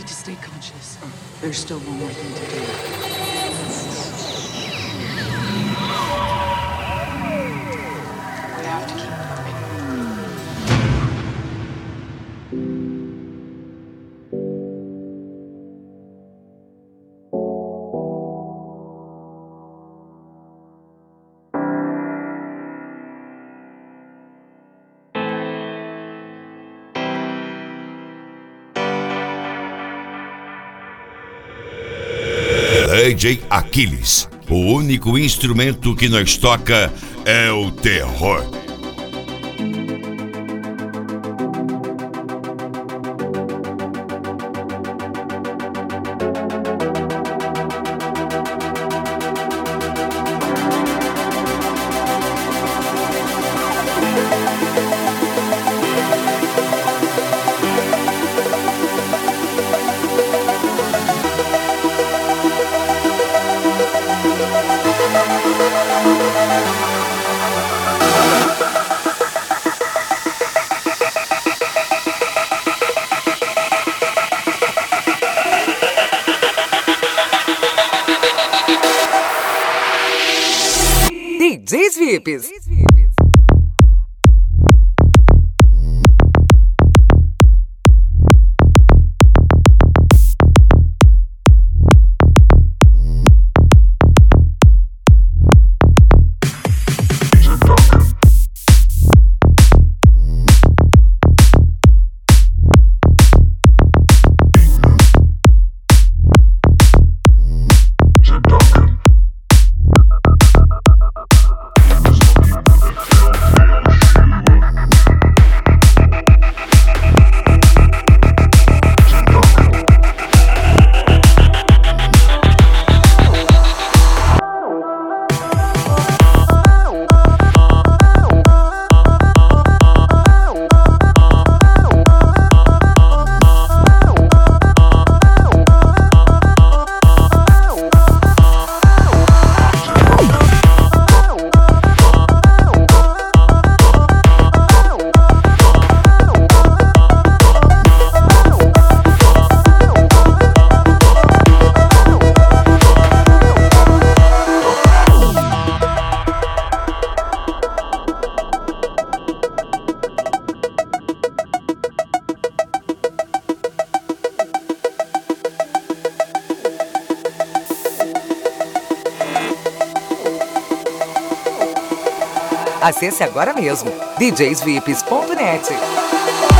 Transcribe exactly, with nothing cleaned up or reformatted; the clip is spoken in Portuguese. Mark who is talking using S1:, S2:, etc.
S1: need to stay conscious. There's still one more thing to do. We have to keep
S2: D J Aquiles, o único instrumento que nós toca é o terror.
S3: D Js V I Ps. Acesse agora mesmo D Js V I Ps ponto net.